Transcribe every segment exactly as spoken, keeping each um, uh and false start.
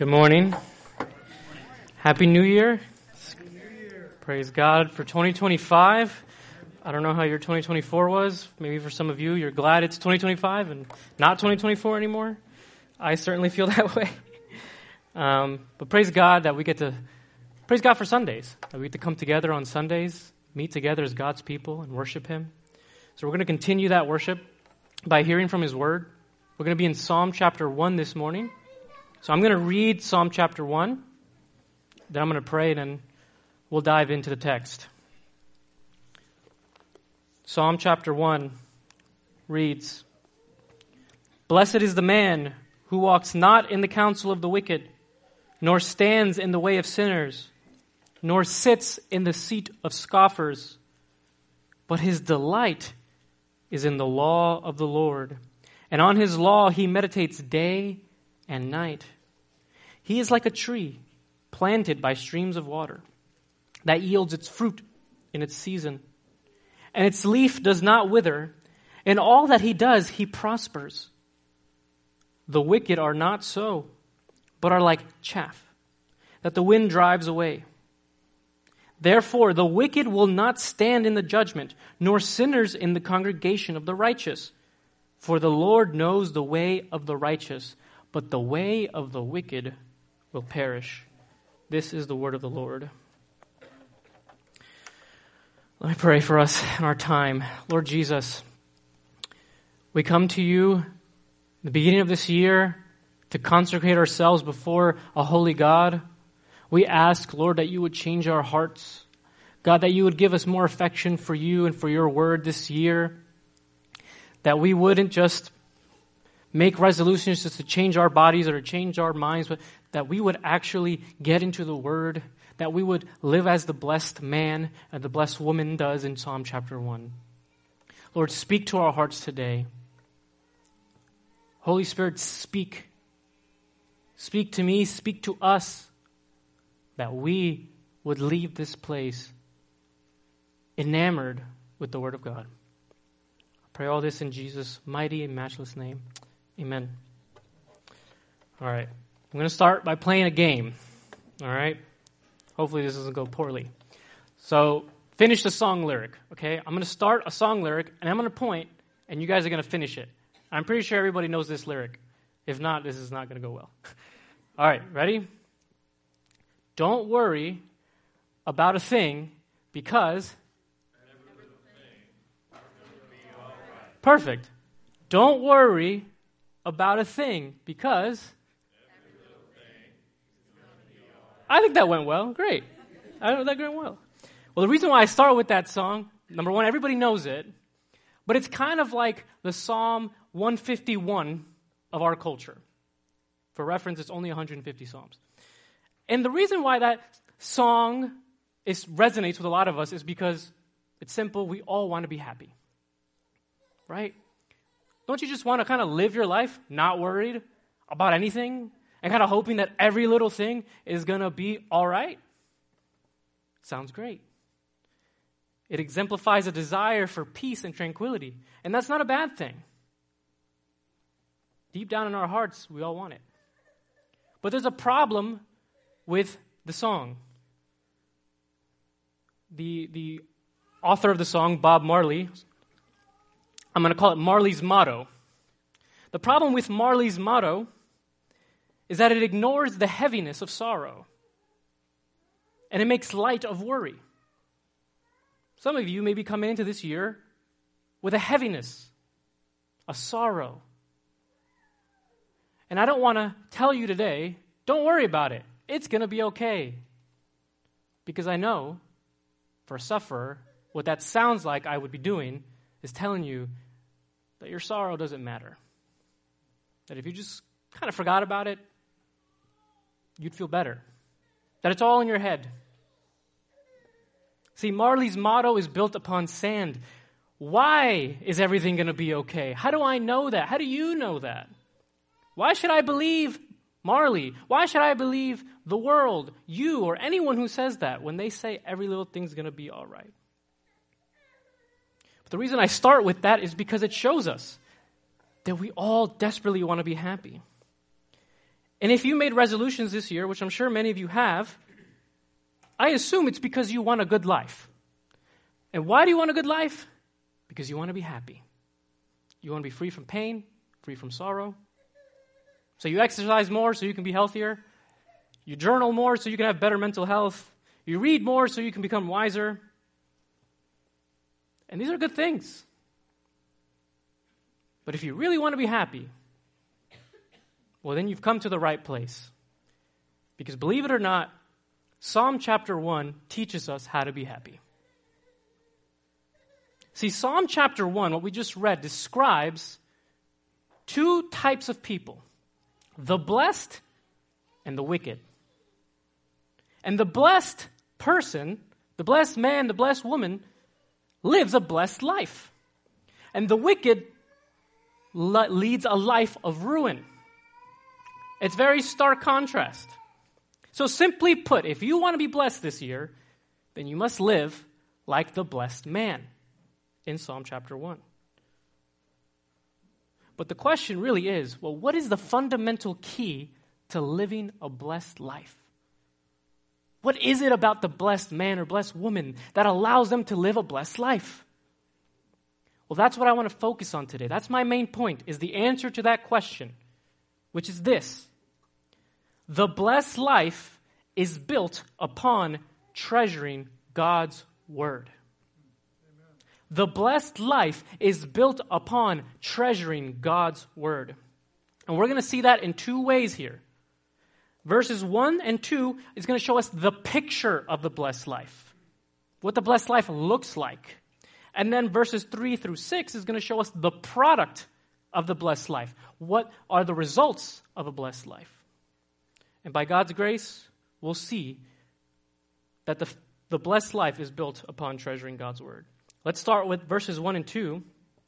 Good morning. Happy New Year. Praise God for twenty twenty-five. I don't know how your twenty twenty-four was. Maybe for some of you, you're glad it's twenty twenty-five and not twenty twenty-four anymore. I certainly feel that way. Um, but praise God that we get to, praise God for Sundays, that we get to come together on Sundays, meet together as God's people and worship Him. So we're going to continue that worship by hearing from His Word. We're going to be in Psalm chapter one this morning. So I'm going to read Psalm chapter one, then I'm going to pray, and then we'll dive into the text. Psalm chapter one reads, "Blessed is the man who walks not in the counsel of the wicked, nor stands in the way of sinners, nor sits in the seat of scoffers, but his delight is in the law of the Lord, and on his law he meditates day and night. He is like a tree planted by streams of water that yields its fruit in its season, and its leaf does not wither. In all that he does, he prospers. The wicked are not so, but are like chaff that the wind drives away. Therefore, the wicked will not stand in the judgment, nor sinners in the congregation of the righteous. For the Lord knows the way of the righteous, but the way of the wicked will perish." This is the word of the Lord. Let me pray for us in our time. Lord Jesus, we come to you in the beginning of this year to consecrate ourselves before a holy God. We ask, Lord, that you would change our hearts. God, that you would give us more affection for you and for your word this year. That we wouldn't just make resolutions just to change our bodies or to change our minds, but that we would actually get into the Word, that we would live as the blessed man and the blessed woman does in Psalm chapter one. Lord, speak to our hearts today. Holy Spirit, speak. Speak to me, speak to us, that we would leave this place enamored with the Word of God. I pray all this in Jesus' mighty and matchless name. Amen. All right. I'm going to start by playing a game. All right. Hopefully this doesn't go poorly. So finish the song lyric, okay? I'm going to start a song lyric, and I'm going to point, and you guys are going to finish it. I'm pretty sure everybody knows this lyric. If not, this is not going to go well. All right. Ready? Don't worry about a thing because... Perfect. Don't worry about a thing because I think that went well. Great. I think that went well. Well, the reason why I start with that song, number one, everybody knows it, but it's kind of like the Psalm one fifty-one of our culture. For reference, it's only one hundred fifty Psalms. And the reason why that song is, resonates with a lot of us is because it's simple. We all want to be happy. Right? Don't you just want to kind of live your life not worried about anything and kind of hoping that every little thing is going to be all right? Sounds great. It exemplifies a desire for peace and tranquility, and that's not a bad thing. Deep down in our hearts, we all want it. But there's a problem with the song. The, the author of the song, Bob Marley, I'm going to call it Marley's motto. The problem with Marley's motto is that it ignores the heaviness of sorrow, and it makes light of worry. Some of you may be coming into this year with a heaviness, a sorrow. And I don't want to tell you today, don't worry about it. It's going to be okay. Because I know, for a sufferer, what that sounds like I would be doing is telling you that your sorrow doesn't matter. That if you just kind of forgot about it, you'd feel better. That it's all in your head. See, Marley's motto is built upon sand. Why is everything going to be okay? How do I know that? How do you know that? Why should I believe Marley? Why should I believe the world, you, or anyone who says that when they say every little thing's going to be all right? The reason I start with that is because it shows us that we all desperately want to be happy. And if you made resolutions this year, which I'm sure many of you have, I assume it's because you want a good life. And why do you want a good life? Because you want to be happy. You want to be free from pain, free from sorrow. So you exercise more so you can be healthier. You journal more so you can have better mental health. You read more so you can become wiser. And these are good things. But if you really want to be happy, well, then you've come to the right place. Because believe it or not, Psalm chapter one teaches us how to be happy. See, Psalm chapter one, what we just read, describes two types of people, the blessed and the wicked. And the blessed person, the blessed man, the blessed woman, lives a blessed life. And the wicked le- leads a life of ruin. It's very stark contrast. So simply put, if you want to be blessed this year, then you must live like the blessed man in Psalm chapter one. But the question really is, well, what is the fundamental key to living a blessed life? What is it about the blessed man or blessed woman that allows them to live a blessed life? Well, that's what I want to focus on today. That's my main point, is the answer to that question, which is this. The blessed life is built upon treasuring God's word. The blessed life is built upon treasuring God's word. And we're going to see that in two ways here. Verses one and two is going to show us the picture of the blessed life, what the blessed life looks like. And then verses three through six is going to show us the product of the blessed life. What are the results of a blessed life? And by God's grace, we'll see that the, the blessed life is built upon treasuring God's word. Let's start with verses one and two.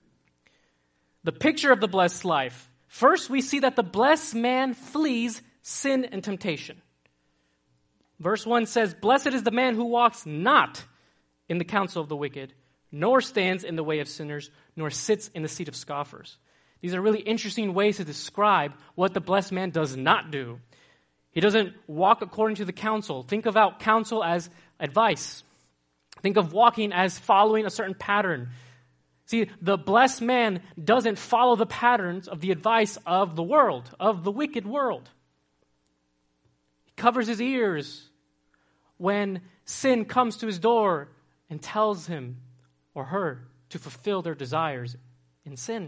The picture of the blessed life. First, we see that the blessed man flees sin and temptation. Verse one says, "Blessed is the man who walks not in the counsel of the wicked, nor stands in the way of sinners, nor sits in the seat of scoffers." These are really interesting ways to describe what the blessed man does not do. He doesn't walk according to the counsel. Think about counsel as advice. Think of walking as following a certain pattern. See, the blessed man doesn't follow the patterns of the advice of the world, of the wicked world. He covers his ears when sin comes to his door and tells him or her to fulfill their desires in sin.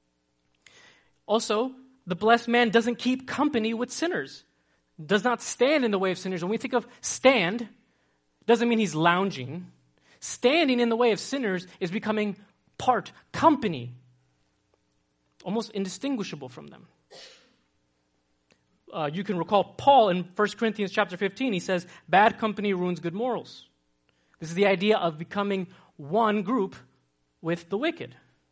Also, the blessed man doesn't keep company with sinners, does not stand in the way of sinners. When we think of stand, doesn't mean he's lounging. Standing in the way of sinners is becoming part, company, almost indistinguishable from them. Uh, you can recall Paul in First Corinthians chapter fifteen. He says, bad company ruins good morals. This is the idea of becoming one group with the wicked.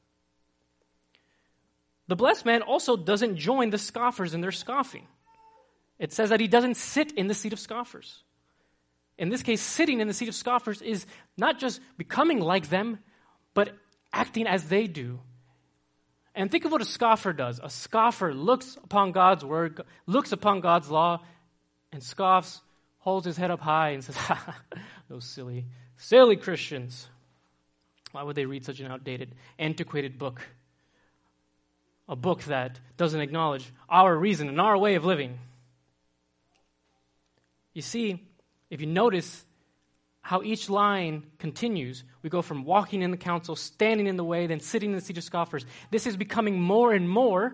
The blessed man also doesn't join the scoffers in their scoffing. It says that he doesn't sit in the seat of scoffers. In this case, sitting in the seat of scoffers is not just becoming like them, but acting as they do. And think of what a scoffer does. A scoffer looks upon God's word, looks upon God's law, and scoffs, holds his head up high and says, ha, those silly, silly Christians. Why would they read such an outdated, antiquated book? A book that doesn't acknowledge our reason and our way of living. You see, if you notice how each line continues, we go from walking in the counsel, standing in the way, then sitting in the seat of scoffers. This is becoming more and more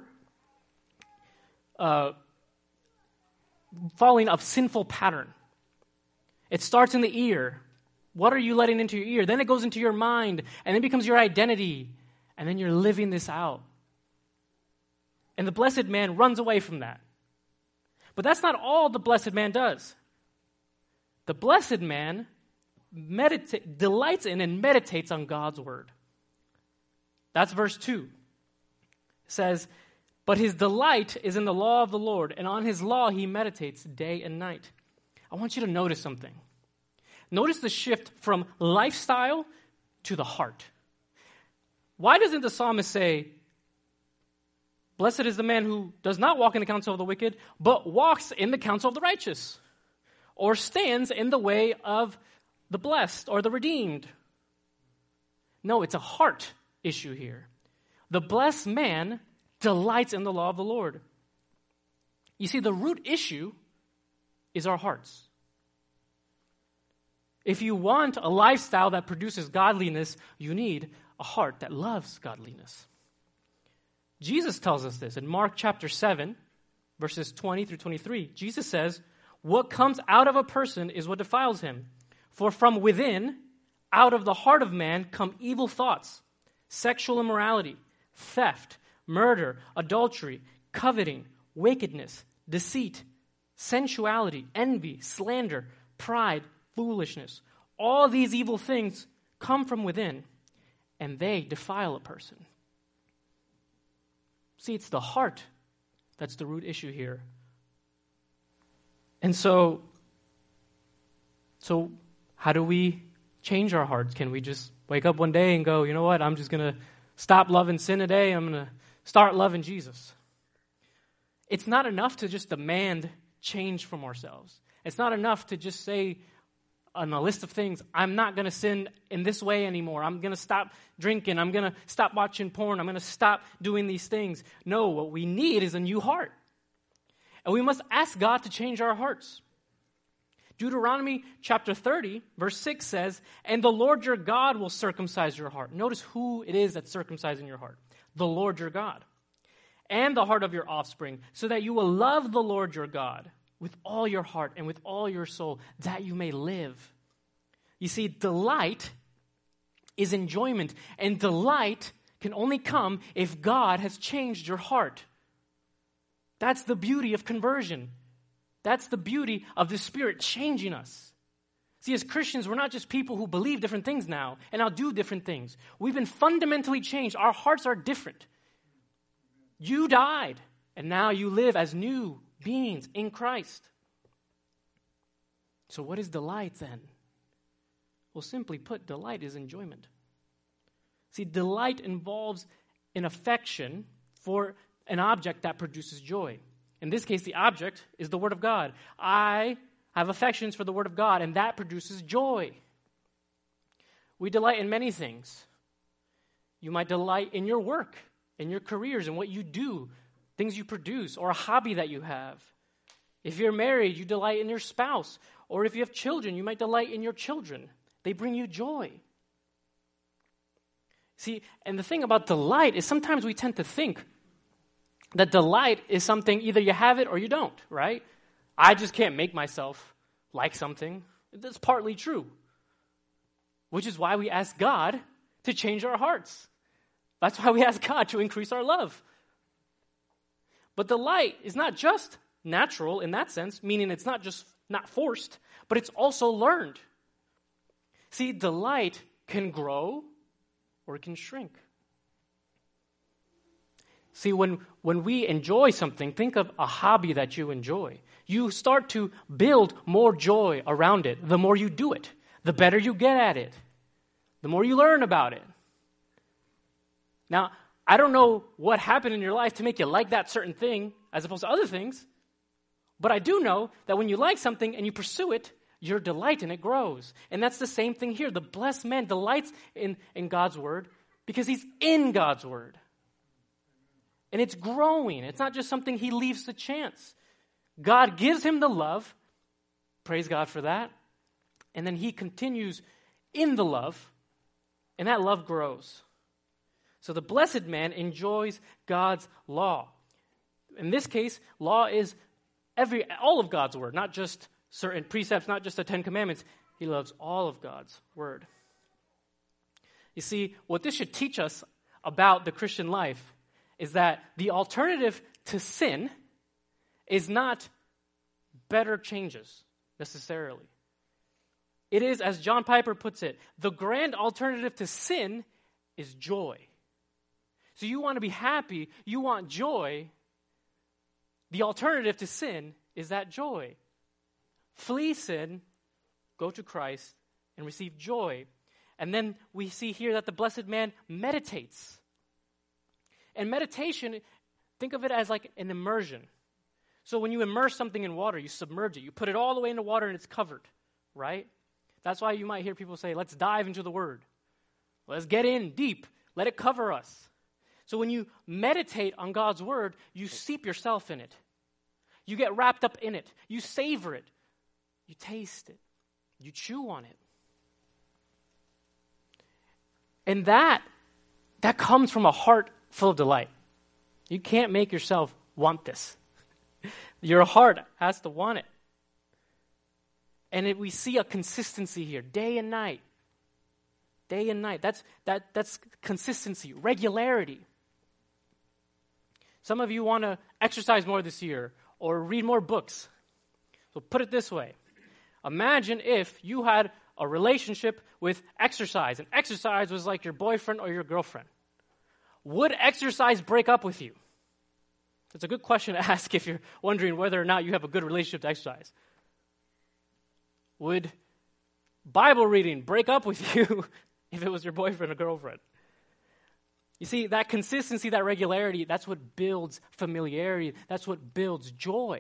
uh, following a sinful pattern. It starts in the ear. What are you letting into your ear? Then it goes into your mind, and then it becomes your identity, and then you're living this out. And the blessed man runs away from that. But that's not all the blessed man does. The blessed man medita- delights in and meditates on God's word. That's verse two. It says, but his delight is in the law of the Lord, and on his law he meditates day and night. I want you to notice something. Notice the shift from lifestyle to the heart. Why doesn't the psalmist say, Blessed is the man who does not walk in the counsel of the wicked, but walks in the counsel of the righteous, or stands in the way of the blessed or the redeemed. No, it's a heart issue here. The blessed man delights in the law of the Lord. You see, the root issue is our hearts. If you want a lifestyle that produces godliness, you need a heart that loves godliness. Jesus tells us this in Mark chapter seven, verses twenty through twenty-three. Jesus says, "What comes out of a person is what defiles him. For from within, out of the heart of man, come evil thoughts, sexual immorality, theft, murder, adultery, coveting, wickedness, deceit, sensuality, envy, slander, pride, foolishness. All these evil things come from within, and they defile a person." See, it's the heart that's the root issue here. And so, so how do we change our hearts? Can we just wake up one day and go, you know what, I'm just going to stop loving sin today, I'm going to start loving Jesus? It's not enough to just demand change from ourselves. It's not enough to just say on a list of things, I'm not going to sin in this way anymore. I'm going to stop drinking. I'm going to stop watching porn. I'm going to stop doing these things. No, what we need is a new heart. And we must ask God to change our hearts. Deuteronomy chapter thirty, verse six says, "And the Lord your God will circumcise your heart." Notice who it is that's circumcising your heart. The Lord your God. "And the heart of your offspring, so that you will love the Lord your God with all your heart and with all your soul, that you may live." You see, delight is enjoyment, and delight can only come if God has changed your heart. That's the beauty of conversion. That's the beauty of the Spirit changing us. See, as Christians, we're not just people who believe different things now and now do different things. We've been fundamentally changed. Our hearts are different. You died, and now you live as new beings in Christ. So what is delight then? Well, simply put, delight is enjoyment. See, delight involves an affection for an object that produces joy. In this case, the object is the Word of God. I have affections for the Word of God, and that produces joy. We delight in many things. You might delight in your work, in your careers, in what you do, things you produce, or a hobby that you have. If you're married, you delight in your spouse. Or if you have children, you might delight in your children. They bring you joy. See, and the thing about delight is sometimes we tend to think that delight is something either you have it or you don't, right? I just can't make myself like something. That's partly true. Which is why we ask God to change our hearts. That's why we ask God to increase our love. But delight is not just natural in that sense, meaning it's not just not forced, but it's also learned. See, delight can grow or it can shrink. See, when, when we enjoy something, think of a hobby that you enjoy. You start to build more joy around it. The more you do it, the better you get at it, the more you learn about it. Now, I don't know what happened in your life to make you like that certain thing as opposed to other things, but I do know that when you like something and you pursue it, your delight in it grows. And that's the same thing here. The blessed man delights in, in God's word because he's in God's word. And it's growing. It's not just something he leaves to chance. God gives him the love. Praise God for that. And then he continues in the love, and that love grows. So the blessed man enjoys God's law. In this case, law is every all of God's word, not just certain precepts, not just the Ten Commandments. He loves all of God's word. You see, what this should teach us about the Christian life is that the alternative to sin is not better changes necessarily. It is, as John Piper puts it, the grand alternative to sin is joy. So you want to be happy, you want joy. The alternative to sin is that joy. Flee sin, go to Christ, and receive joy. And then we see here that the blessed man meditates. And meditation think of it as like an immersion. So when you immerse something in water, you submerge it. You put it all the way into water and it's covered, right? That's why you might hear people say, let's dive into the Word. Let's get in deep. Let it cover us. So when you meditate on God's Word, you steep yourself in it. You get wrapped up in it. You savor it. You taste it. You chew on it. And that, that comes from a heart full of delight. You can't make yourself want this. Your heart has to want it. And it, we see a consistency here, day and night. Day and night. That's, that, that's consistency, regularity. Some of you want to exercise more this year or read more books. So put it this way. Imagine if you had a relationship with exercise, and exercise was like your boyfriend or your girlfriend. Would exercise break up with you? It's a good question to ask if you're wondering whether or not you have a good relationship to exercise. Would Bible reading break up with you if it was your boyfriend or girlfriend? You see, that consistency, that regularity, that's what builds familiarity. That's what builds joy.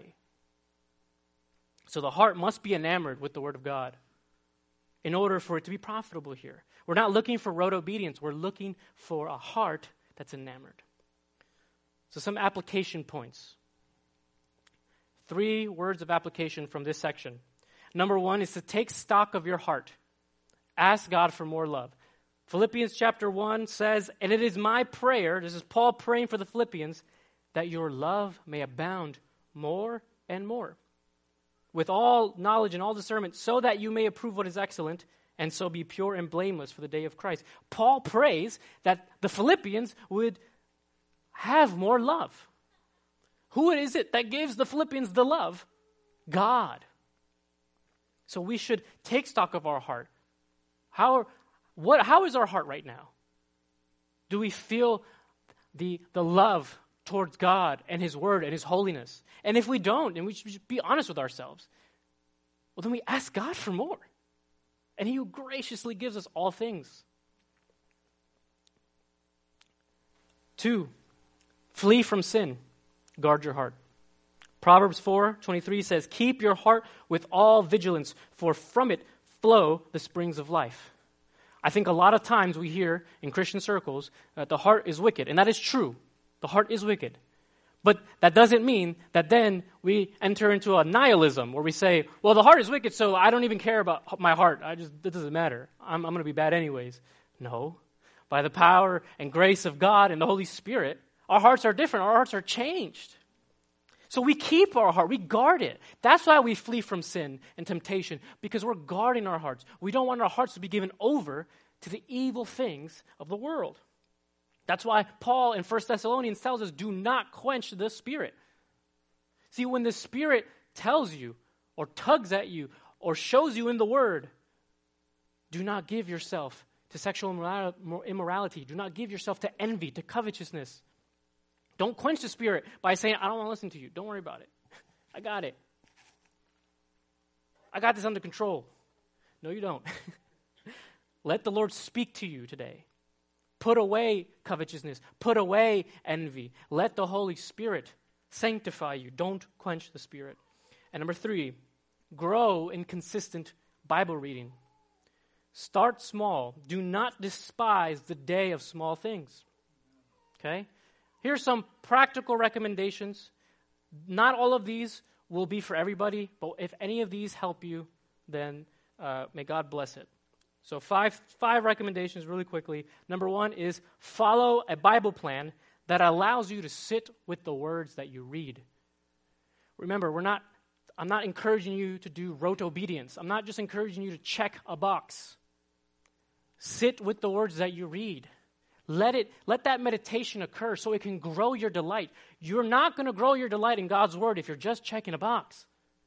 So the heart must be enamored with the Word of God in order for it to be profitable here. We're not looking for rote obedience. We're looking for a heart that's enamored. So some application points. Three words of application from this section. Number one is to take stock of your heart. Ask God for more love. Philippians chapter one says, and it is my prayer, this is Paul praying for the Philippians, that your love may abound more and more, with all knowledge and all discernment, so that you may approve what is excellent, and so be pure and blameless for the day of Christ. Paul prays that the Philippians would have more love. Who is it that gives the Philippians the love? God. So we should take stock of our heart. How, what, how is our heart right now? Do we feel the, the love towards God and His Word and His holiness? And if we don't, and we should be honest with ourselves, well, then we ask God for more. And He graciously gives us all things. Two, flee from sin. Guard your heart. Proverbs four twenty-three says, keep your heart with all vigilance, for from it flow the springs of life. I think a lot of times we hear in Christian circles that the heart is wicked, and that is true. The heart is wicked. But that doesn't mean that then we enter into a nihilism where we say, well, the heart is wicked, so I don't even care about my heart. I just, it doesn't matter. I'm, I'm going to be bad anyways. No. By the power and grace of God and the Holy Spirit, our hearts are different. Our hearts are changed. So we keep our heart. We guard it. That's why we flee from sin and temptation, because we're guarding our hearts. We don't want our hearts to be given over to the evil things of the world. That's why Paul in First Thessalonians tells us, do not quench the Spirit. See, when the Spirit tells you or tugs at you or shows you in the Word, do not give yourself to sexual immorality. Do not give yourself to envy, to covetousness. Don't quench the Spirit by saying, I don't want to listen to you. Don't worry about it. I got it. I got this under control. No, you don't. Let the Lord speak to you today. Put away covetousness. Put away envy. Let the Holy Spirit sanctify you. Don't quench the Spirit. And number three, grow in consistent Bible reading. Start small. Do not despise the day of small things. Okay? Here's some practical recommendations. Not all of these will be for everybody, but if any of these help you, then uh, may God bless it. So five five recommendations really quickly. Number one is follow a Bible plan that allows you to sit with the words that you read. Remember, we're not. I'm not encouraging you to do rote obedience. I'm not just encouraging you to check a box. Sit with the words that you read. Let it, let that meditation occur so it can grow your delight. You're not going to grow your delight in God's Word if you're just checking a box.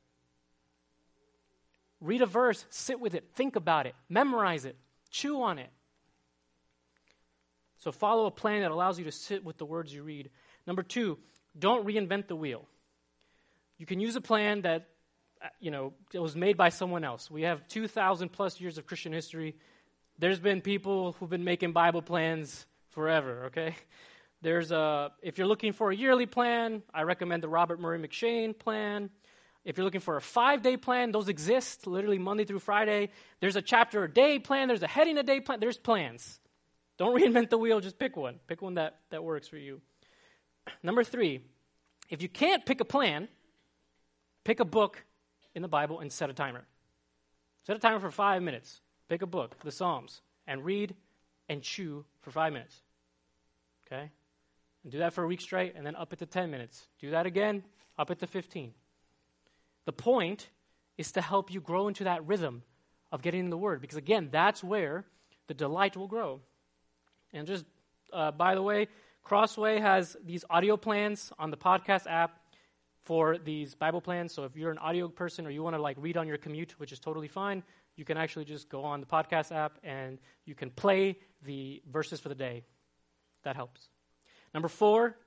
Read a verse, sit with it, think about it, memorize it, chew on it. So follow a plan that allows you to sit with the words you read. Number two, don't reinvent the wheel. You can use a plan that, you know, it was made by someone else. We have two thousand plus years of Christian history. There's been people who've been making Bible plans forever, okay? There's a, if you're looking for a yearly plan, I recommend the Robert Murray McShane plan. If you're looking for a five-day plan, those exist, literally Monday through Friday. There's a chapter a day plan. There's a heading a day plan. There's plans. Don't reinvent the wheel. Just pick one. Pick one that, that works for you. Number three, if you can't pick a plan, pick a book in the Bible and set a timer. Set a timer for five minutes. Pick a book, the Psalms, and read and chew for five minutes. Okay? And do that for a week straight, and then up it to ten minutes. Do that again, up it to fifteen. The point is to help you grow into that rhythm of getting in the Word, because again, that's where the delight will grow. And just, uh, by the way, Crossway has these audio plans on the podcast app for these Bible plans. So if you're an audio person or you want to like read on your commute, which is totally fine, you can actually just go on the podcast app and you can play the verses for the day. That helps. Number four,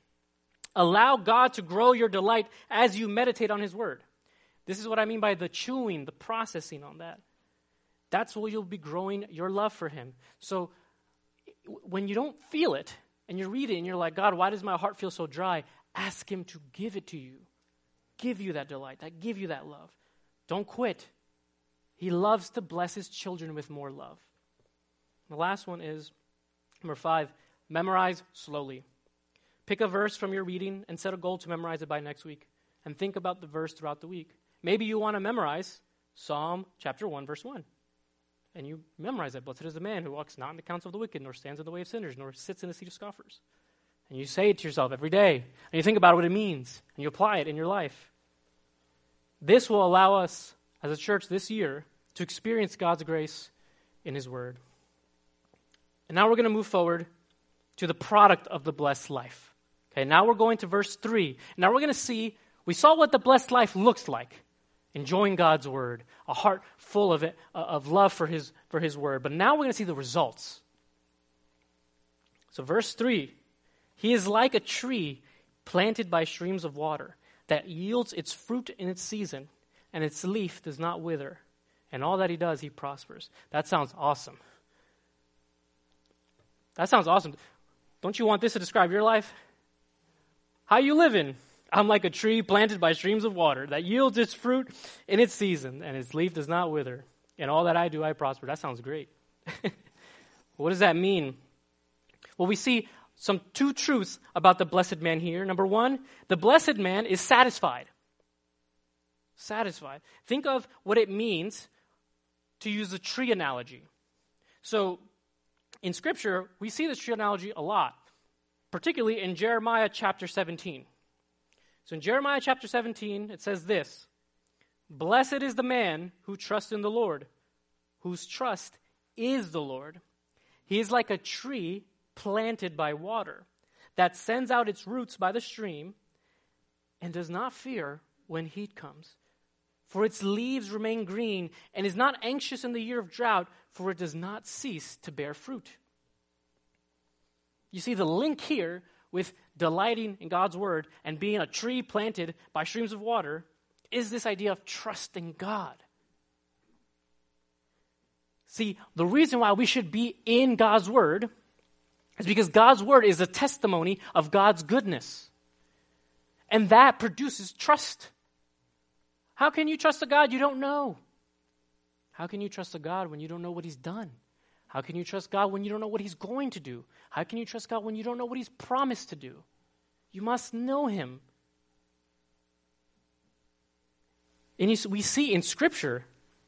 allow God to grow your delight as you meditate on His Word. This is what I mean by the chewing, the processing on that. That's where you'll be growing your love for Him. So when you don't feel it and you read it and you're like, God, why does my heart feel so dry? Ask Him to give it to you. Give you that delight, that give you that love. Don't quit. He loves to bless His children with more love. The last one is, number five, memorize slowly. Pick a verse from your reading and set a goal to memorize it by next week. And think about the verse throughout the week. Maybe you want to memorize Psalm chapter one, verse one. And you memorize it. Blessed is the man who walks not in the counsel of the wicked, nor stands in the way of sinners, nor sits in the seat of scoffers. And you say it to yourself every day. And you think about what it means. And you apply it in your life. This will allow us, as a church this year, to experience God's grace in His Word. And now we're going to move forward to the product of the blessed life. Okay, now we're going to verse three. Now we're going to see, we saw what the blessed life looks like. Enjoying God's Word, a heart full of it, uh, of love for His for His Word. But now we're going to see the results. So verse three, He is like a tree planted by streams of water that yields its fruit in its season, and its leaf does not wither. And all that He does, He prospers. That sounds awesome. That sounds awesome. Don't you want this to describe your life? How you living? I'm like a tree planted by streams of water that yields its fruit in its season, and its leaf does not wither. And all that I do, I prosper. That sounds great. What does that mean? Well, we see some two truths about the blessed man here. Number one, the blessed man is satisfied. Satisfied. Think of what it means to use the tree analogy. So, in Scripture, we see this tree analogy a lot, particularly in Jeremiah chapter seventeen. So in Jeremiah chapter seventeen, it says this, Blessed is the man who trusts in the Lord, whose trust is the Lord. He is like a tree planted by water that sends out its roots by the stream and does not fear when heat comes. For its leaves remain green and is not anxious in the year of drought, for it does not cease to bear fruit. You see the link here with delighting in God's Word and being a tree planted by streams of water is this idea of trusting God. See, the reason why we should be in God's Word is because God's Word is a testimony of God's goodness. And that produces trust. How can you trust a God you don't know? How can you trust a God when you don't know what He's done? How can you trust God when you don't know what He's going to do? How can you trust God when you don't know what He's promised to do? You must know Him. And you, we see in Scripture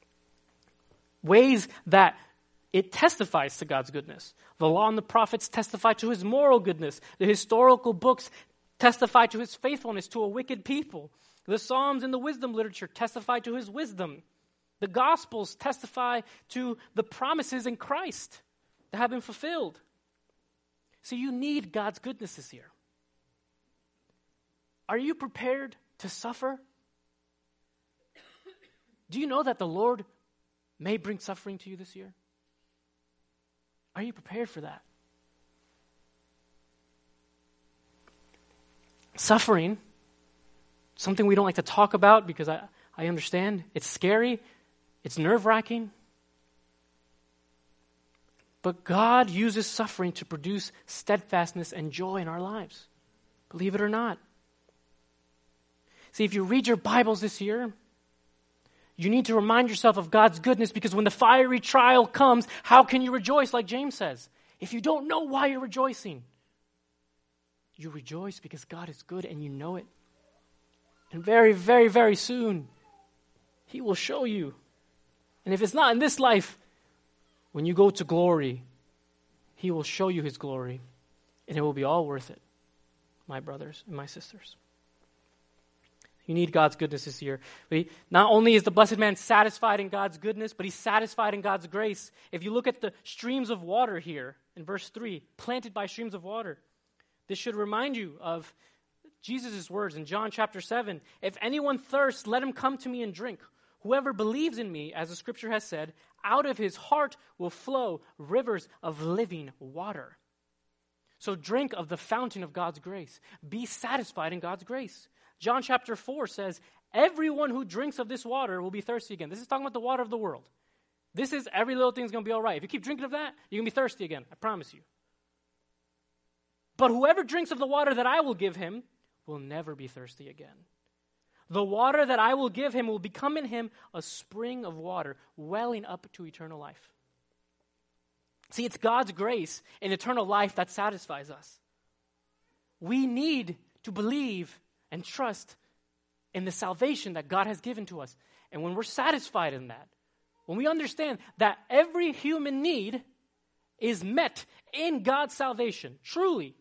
ways that it testifies to God's goodness. The law and the prophets testify to His moral goodness. The historical books testify to His faithfulness to a wicked people. The Psalms and the wisdom literature testify to His wisdom. The Gospels testify to the promises in Christ that have been fulfilled. So you need God's goodness this year. Are you prepared to suffer? Do you know that the Lord may bring suffering to you this year? Are you prepared for that? Suffering, something we don't like to talk about because I, I understand it's scary. It's nerve-wracking. But God uses suffering to produce steadfastness and joy in our lives. Believe it or not. See, if you read your Bibles this year, you need to remind yourself of God's goodness, because when the fiery trial comes, how can you rejoice, like James says? If you don't know why you're rejoicing, you rejoice because God is good and you know it. And very, very, very soon, He will show you. And if it's not in this life, when you go to glory, He will show you His glory, and it will be all worth it, my brothers and my sisters. You need God's goodness this year. We, not only is the blessed man satisfied in God's goodness, but he's satisfied in God's grace. If you look at the streams of water here in verse three, planted by streams of water, this should remind you of Jesus' words in John chapter seven. If anyone thirsts, let him come to me and drink. Whoever believes in me, as the scripture has said, out of his heart will flow rivers of living water. So drink of the fountain of God's grace. Be satisfied in God's grace. John chapter four says, everyone who drinks of this water will be thirsty again. This is talking about the water of the world. This is every little thing's going to be all right. If you keep drinking of that, you're going to be thirsty again. I promise you. But whoever drinks of the water that I will give him will never be thirsty again. The water that I will give him will become in him a spring of water welling up to eternal life. See, it's God's grace and eternal life that satisfies us. We need to believe and trust in the salvation that God has given to us. And when we're satisfied in that, when we understand that every human need is met in God's salvation, truly,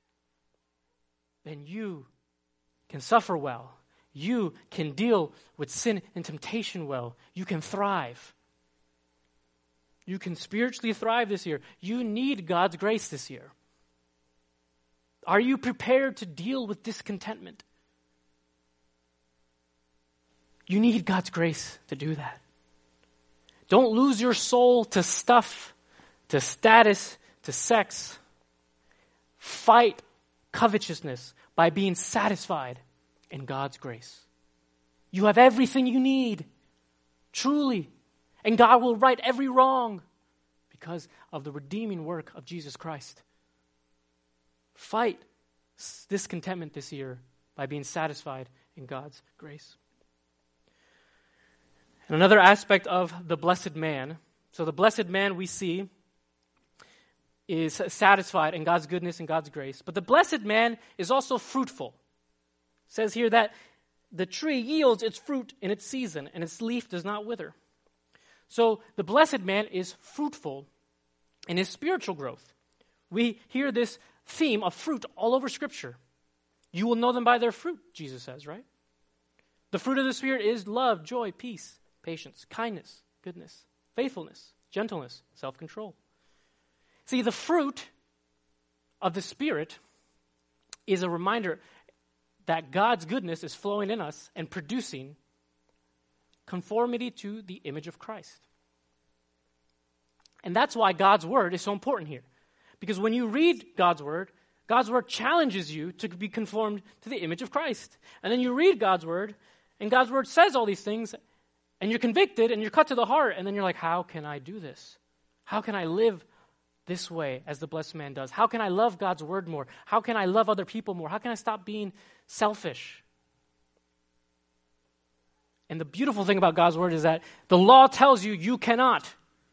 then you can suffer well. You can deal with sin and temptation well. You can thrive. You can spiritually thrive this year. You need God's grace this year. Are you prepared to deal with discontentment? You need God's grace to do that. Don't lose your soul to stuff, to status, to sex. Fight covetousness by being satisfied in God's grace. You have everything you need, truly. And God will right every wrong because of the redeeming work of Jesus Christ. Fight discontentment this year by being satisfied in God's grace. And another aspect of the blessed man, so the blessed man we see is satisfied in God's goodness and God's grace, but the blessed man is also fruitful. It says here that the tree yields its fruit in its season, and its leaf does not wither. So the blessed man is fruitful in his spiritual growth. We hear this theme of fruit all over Scripture. You will know them by their fruit, Jesus says, right? The fruit of the Spirit is love, joy, peace, patience, kindness, goodness, faithfulness, gentleness, self-control. See, the fruit of the Spirit is a reminder that God's goodness is flowing in us and producing conformity to the image of Christ. And that's why God's word is so important here. Because when you read God's word, God's word challenges you to be conformed to the image of Christ. And then you read God's word, and God's word says all these things, and you're convicted, and you're cut to the heart, and then you're like, how can I do this? How can I live this way as the blessed man does? How can I love God's word more? How can I love other people more? How can I stop being selfish? And the beautiful thing about God's word is that the law tells you you cannot.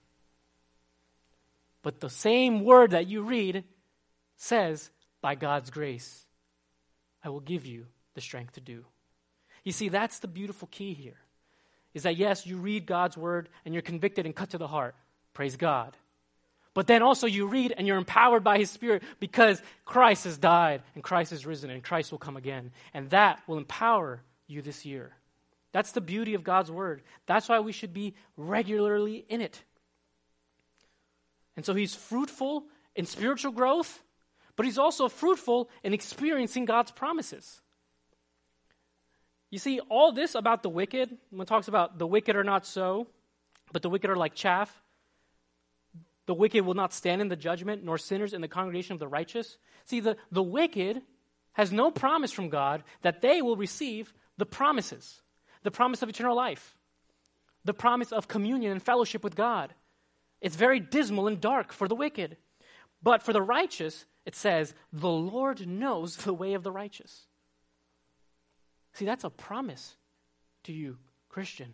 But the same word that you read says, by God's grace, I will give you the strength to do. You see, that's the beautiful key here. Is that yes, you read God's word and you're convicted and cut to the heart. Praise God. But then also you read and you're empowered by His Spirit because Christ has died and Christ has risen and Christ will come again. And that will empower you this year. That's the beauty of God's word. That's why we should be regularly in it. And so He's fruitful in spiritual growth, but He's also fruitful in experiencing God's promises. You see, all this about the wicked, when it talks about the wicked are not so, but the wicked are like chaff, the wicked will not stand in the judgment, nor sinners in the congregation of the righteous. See, the, the wicked has no promise from God that they will receive the promises, the promise of eternal life, the promise of communion and fellowship with God. It's very dismal and dark for the wicked. But for the righteous, it says, the Lord knows the way of the righteous. See, that's a promise to you, Christian.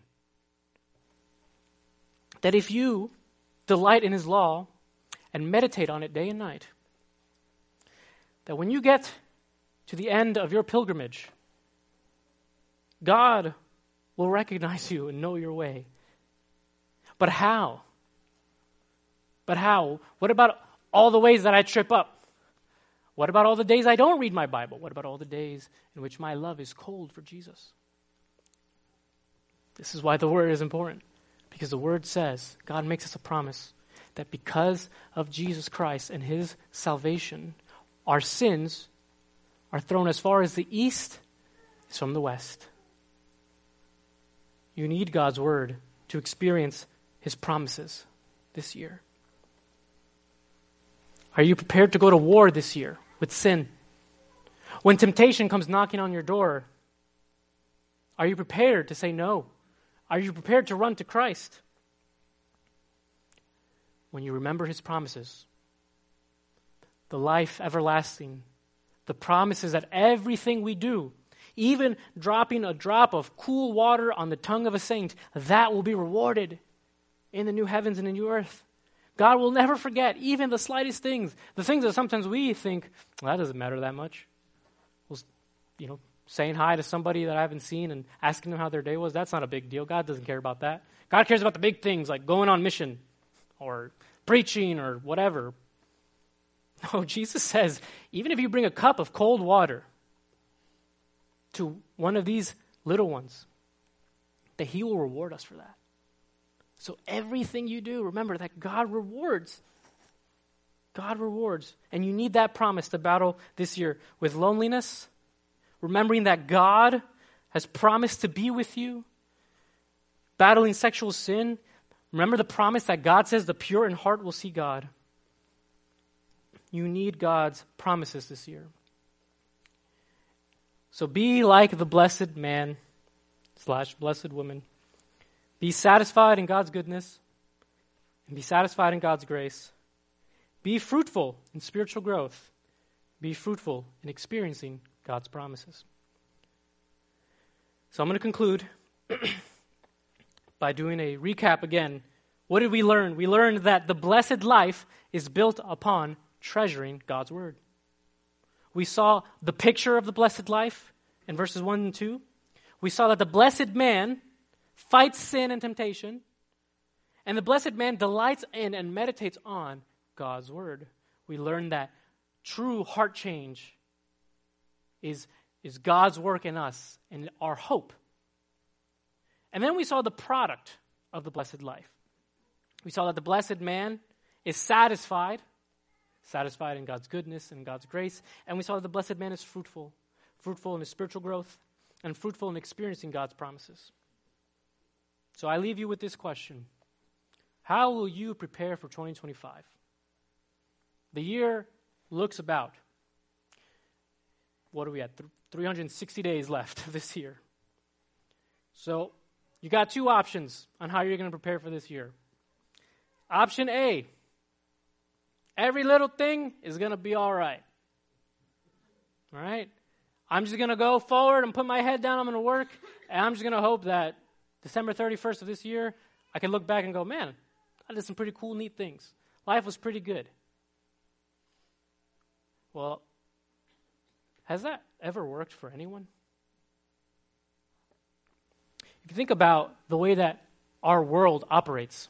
That if you delight in his law and meditate on it day and night, that when you get to the end of your pilgrimage, God will recognize you and know your way. But how? But how? What about all the ways that I trip up? What about all the days I don't read my Bible? What about all the days in which my love is cold for Jesus? This is why the Word is important. Because the Word says, God makes us a promise that because of Jesus Christ and his salvation, our sins are thrown as far as the east is from the west. You need God's Word to experience his promises this year. Are you prepared to go to war this year with sin? When temptation comes knocking on your door, are you prepared to say no? Are you prepared to run to Christ? When you remember his promises, the life everlasting, the promises that everything we do, even dropping a drop of cool water on the tongue of a saint, that will be rewarded in the new heavens and the new earth. God will never forget even the slightest things, the things that sometimes we think, well, that doesn't matter that much. Well, you know, saying hi to somebody that I haven't seen and asking them how their day was, that's not a big deal. God doesn't care about that. God cares about the big things like going on mission or preaching or whatever. No, Jesus says, even if you bring a cup of cold water to one of these little ones, that he will reward us for that. So everything you do, remember that God rewards. God rewards. And you need that promise to battle this year with loneliness, remembering that God has promised to be with you, battling sexual sin. Remember the promise that God says the pure in heart will see God. You need God's promises this year. So be like the blessed man slash blessed woman. Be satisfied in God's goodness and be satisfied in God's grace. Be fruitful in spiritual growth. Be fruitful in experiencing God's promises. So I'm going to conclude by doing a recap again. What did we learn? We learned that the blessed life is built upon treasuring God's word. We saw the picture of the blessed life in verses one and two. We saw that the blessed man fights sin and temptation, and the blessed man delights in and meditates on God's word. We learned that true heart change is, is God's work in us and our hope. And then we saw the product of the blessed life. We saw that the blessed man is satisfied, satisfied in God's goodness and God's grace, and we saw that the blessed man is fruitful, fruitful in his spiritual growth, and fruitful in experiencing God's promises. So I leave you with this question. How will you prepare for twenty twenty-five? The year looks about, what are we at? three hundred sixty days left this year. So you got two options on how you're going to prepare for this year. Option A, every little thing is going to be all right. All right? I'm just going to go forward and put my head down. I'm going to work, and I'm just going to hope that December thirty-first of this year, I can look back and go, man, I did some pretty cool, neat things. Life was pretty good. Well, has that ever worked for anyone? If you think about the way that our world operates,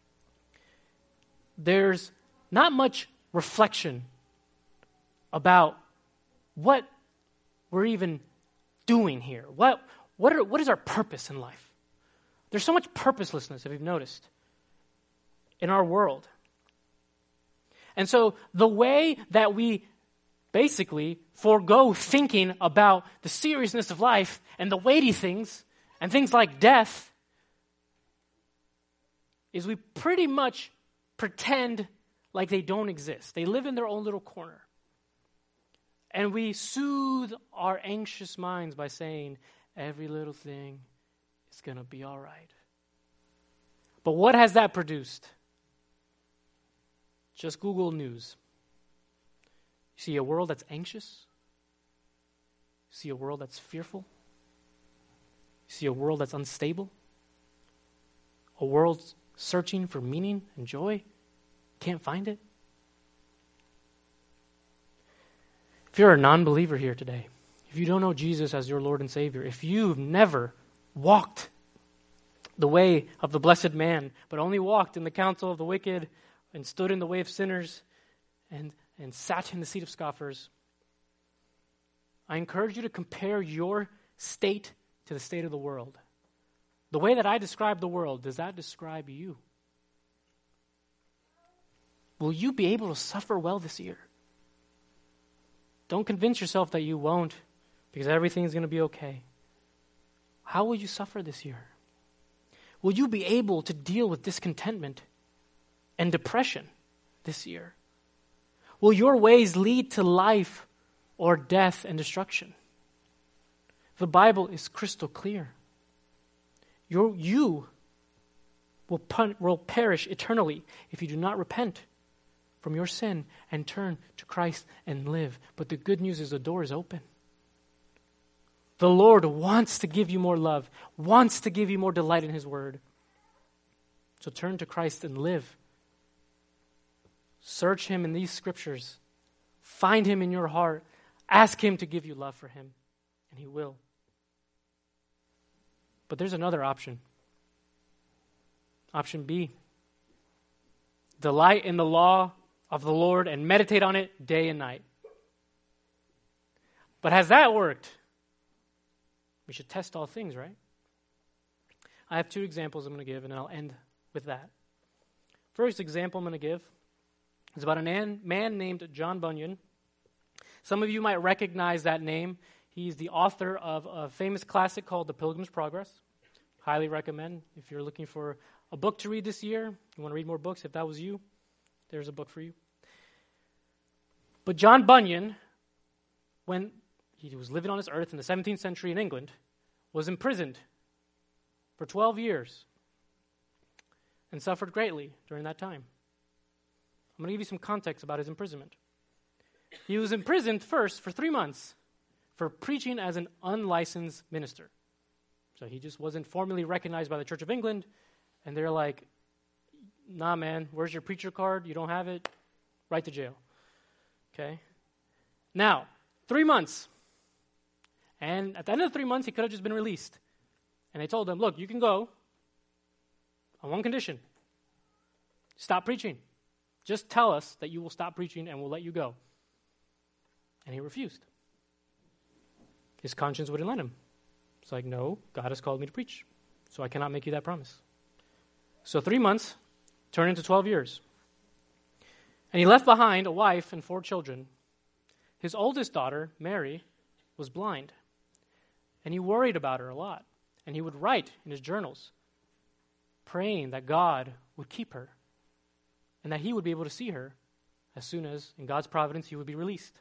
there's not much reflection about what we're even doing here. What, what, are, what is our purpose in life? There's so much purposelessness, if you've noticed, in our world. And so the way that we basically forego thinking about the seriousness of life and the weighty things and things like death is we pretty much pretend like they don't exist. They live in their own little corner. And we soothe our anxious minds by saying, every little thing is going to be all right. But what has that produced? Just Google news. You see a world that's anxious. You see a world that's fearful. You see a world that's unstable. A world searching for meaning and joy. Can't find it. If you're a non-believer here today, if you don't know Jesus as your Lord and Savior, if you've never walked the way of the blessed man, but only walked in the counsel of the wicked and stood in the way of sinners and, and sat in the seat of scoffers, I encourage you to compare your state to the state of the world. The way that I describe the world, does that describe you? Will you be able to suffer well this year? Don't convince yourself that you won't, because everything is going to be okay. How will you suffer this year? Will you be able to deal with discontentment and depression this year? Will your ways lead to life or death and destruction? The Bible is crystal clear. Your, you will, pun, will perish eternally if you do not repent from your sin and turn to Christ and live. But the good news is the door is open. The Lord wants to give you more love, wants to give you more delight in His Word. So turn to Christ and live. Search Him in these scriptures. Find Him in your heart. Ask Him to give you love for Him, and He will. But there's another option. Option B. Delight in the law of the Lord and meditate on it day and night. But has that worked? We should test all things, right? I have two examples I'm going to give, and I'll end with that. First example I'm going to give is about a man, man named John Bunyan. Some of you might recognize that name. He's the author of a famous classic called The Pilgrim's Progress. Highly recommend if you're looking for a book to read this year. You want to read more books? If that was you, there's a book for you. But John Bunyan, when he was living on this earth in the seventeenth century in England, was imprisoned for twelve years and suffered greatly during that time. I'm going to give you some context about his imprisonment. He was imprisoned first for three months for preaching as an unlicensed minister. So he just wasn't formally recognized by the Church of England, and they're like, nah, man, where's your preacher card? You don't have it? Right to jail. Okay? Now, three months. And at the end of the three months, he could have just been released. And they told him, look, you can go on one condition. Stop preaching. Just tell us that you will stop preaching and we'll let you go. And he refused. His conscience wouldn't let him. It's like, no, God has called me to preach, so I cannot make you that promise. So three months turned into twelve years. And he left behind a wife and four children. His oldest daughter, Mary, was blind. And he worried about her a lot. And he would write in his journals, praying that God would keep her and that he would be able to see her as soon as, in God's providence, he would be released.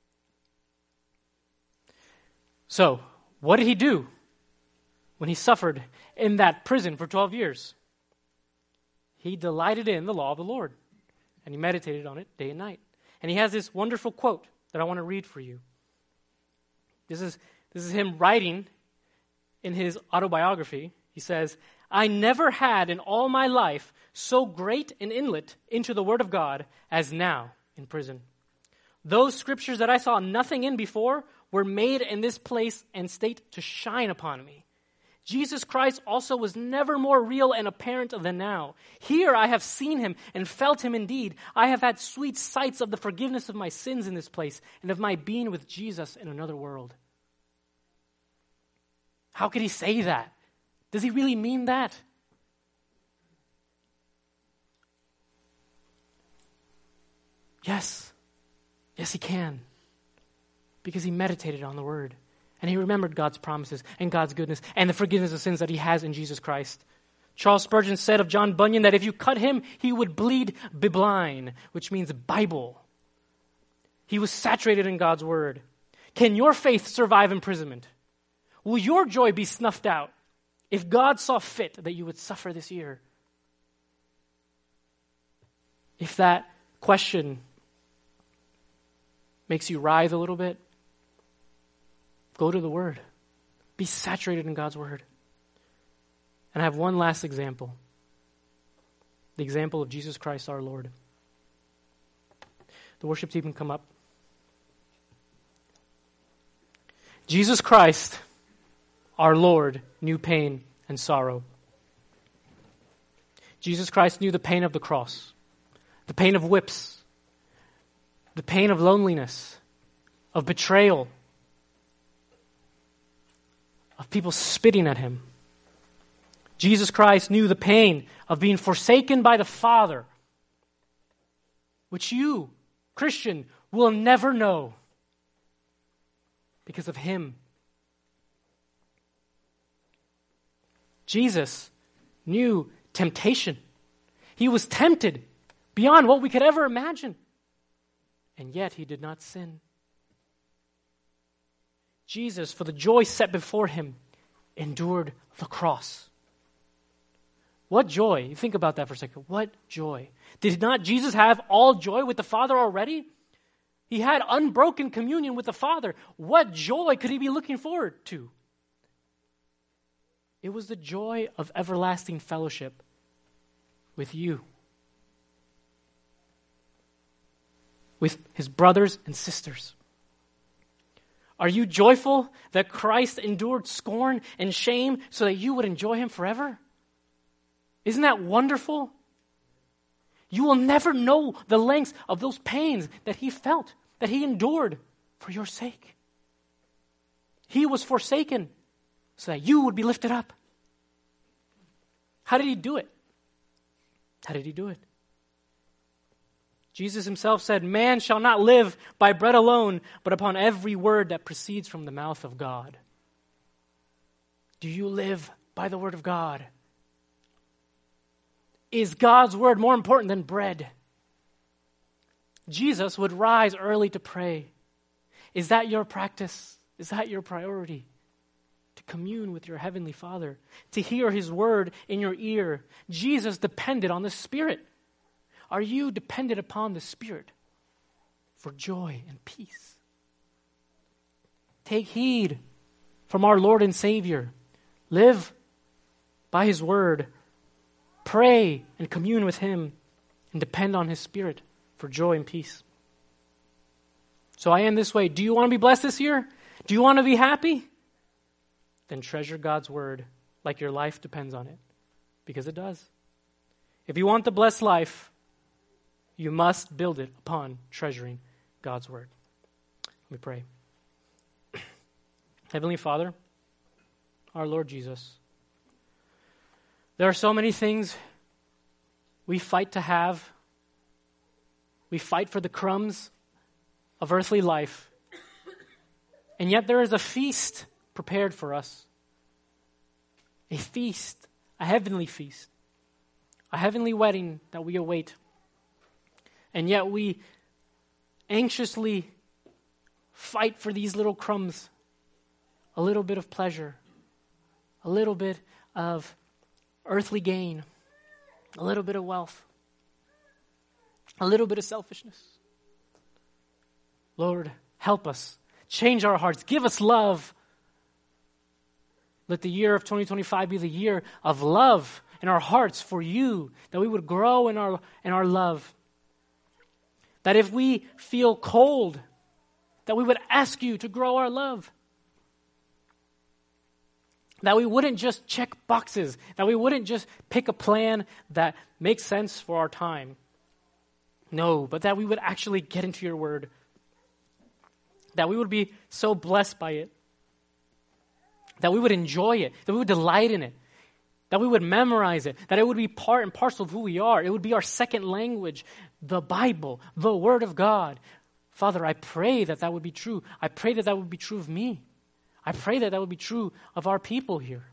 So, what did he do when he suffered in that prison for twelve years? He delighted in the law of the Lord, and he meditated on it day and night. And he has this wonderful quote that I want to read for you. This is, this is him writing in his autobiography. He says, I never had in all my life so great an inlet into the Word of God as now in prison. Those scriptures that I saw nothing in before were made in this place and state to shine upon me. Jesus Christ also was never more real and apparent than now. Here I have seen him and felt him indeed. I have had sweet sights of the forgiveness of my sins in this place and of my being with Jesus in another world. How could he say that? Does he really mean that? Yes. Yes, he can. Because he meditated on the Word. And he remembered God's promises and God's goodness and the forgiveness of sins that he has in Jesus Christ. Charles Spurgeon said of John Bunyan that if you cut him, he would bleed Bibline, which means Bible. He was saturated in God's Word. Can your faith survive imprisonment? Will your joy be snuffed out if God saw fit that you would suffer this year? If that question makes you writhe a little bit, go to the Word. Be saturated in God's Word. And I have one last example. The example of Jesus Christ our Lord. The worship team can come up. Jesus Christ, our Lord, knew pain and sorrow. Jesus Christ knew the pain of the cross, the pain of whips, the pain of loneliness, of betrayal, of people spitting at him. Jesus Christ knew the pain of being forsaken by the Father, which you, Christian, will never know because of him. Jesus knew temptation. He was tempted beyond what we could ever imagine, and yet he did not sin. Jesus, for the joy set before him, endured the cross. What joy? You think about that for a second. What joy? Did not Jesus have all joy with the Father already? He had unbroken communion with the Father. What joy could he be looking forward to? It was the joy of everlasting fellowship with you, with his brothers and sisters. Are you joyful that Christ endured scorn and shame so that you would enjoy him forever? Isn't that wonderful? You will never know the lengths of those pains that he felt, that he endured for your sake. He was forsaken so that you would be lifted up. How did he do it? How did he do it? Jesus himself said, "Man shall not live by bread alone, but upon every word that proceeds from the mouth of God." Do you live by the word of God? Is God's word more important than bread? Jesus would rise early to pray. Is that your practice? Is that your priority? To commune with your heavenly Father, to hear his word in your ear. Jesus depended on the Spirit. Are you dependent upon the Spirit for joy and peace? Take heed from our Lord and Savior. Live by his word. Pray and commune with him and depend on his Spirit for joy and peace. So I end this way. Do you want to be blessed this year? Do you want to be happy? Then treasure God's word like your life depends on it, because it does. If you want the blessed life, you must build it upon treasuring God's word. Let me pray. Heavenly Father, our Lord Jesus, there are so many things we fight to have. We fight for the crumbs of earthly life. And yet there is a feast prepared for us. A feast, a heavenly feast, a heavenly wedding that we await. And yet we anxiously fight for these little crumbs, a little bit of pleasure, a little bit of earthly gain, a little bit of wealth, a little bit of selfishness. Lord, help us. Change our hearts. Give us love. Let the year of twenty twenty-five be the year of love in our hearts for you, that we would grow in our, in our love. That if we feel cold, that we would ask you to grow our love. That we wouldn't just check boxes. That we wouldn't just pick a plan that makes sense for our time. No, but that we would actually get into your word. That we would be so blessed by it. That we would enjoy it. That we would delight in it. That we would memorize it. That it would be part and parcel of who we are. It would be our second language. The Bible. The Word of God. Father, I pray that that would be true. I pray that that would be true of me. I pray that that would be true of our people here.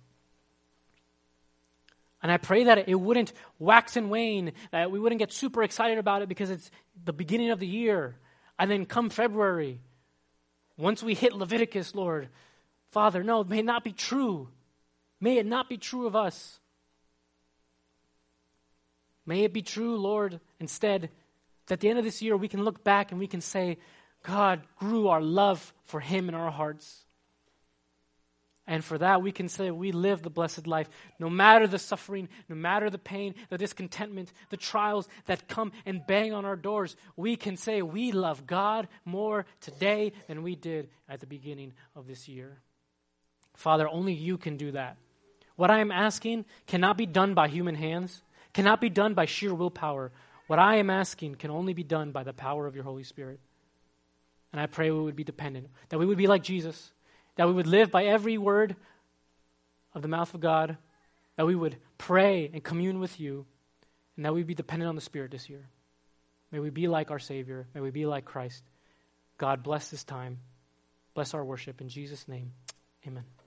And I pray that it wouldn't wax and wane, that we wouldn't get super excited about it because it's the beginning of the year. And then come February, once we hit Leviticus, Lord, Father, no, may it not be true. May it not be true of us. May it be true, Lord, instead, That at the end of this year, we can look back and we can say, God grew our love for him in our hearts. And for that, we can say we live the blessed life. No matter the suffering, no matter the pain, the discontentment, the trials that come and bang on our doors, we can say we love God more today than we did at the beginning of this year. Father, only you can do that. What I am asking cannot be done by human hands, cannot be done by sheer willpower. What I am asking can only be done by the power of your Holy Spirit. And I pray we would be dependent, that we would be like Jesus, that we would live by every word of the mouth of God, that we would pray and commune with you, and that we would be dependent on the Spirit this year. May we be like our Savior. May we be like Christ. God, bless this time. Bless our worship. In Jesus' name, amen.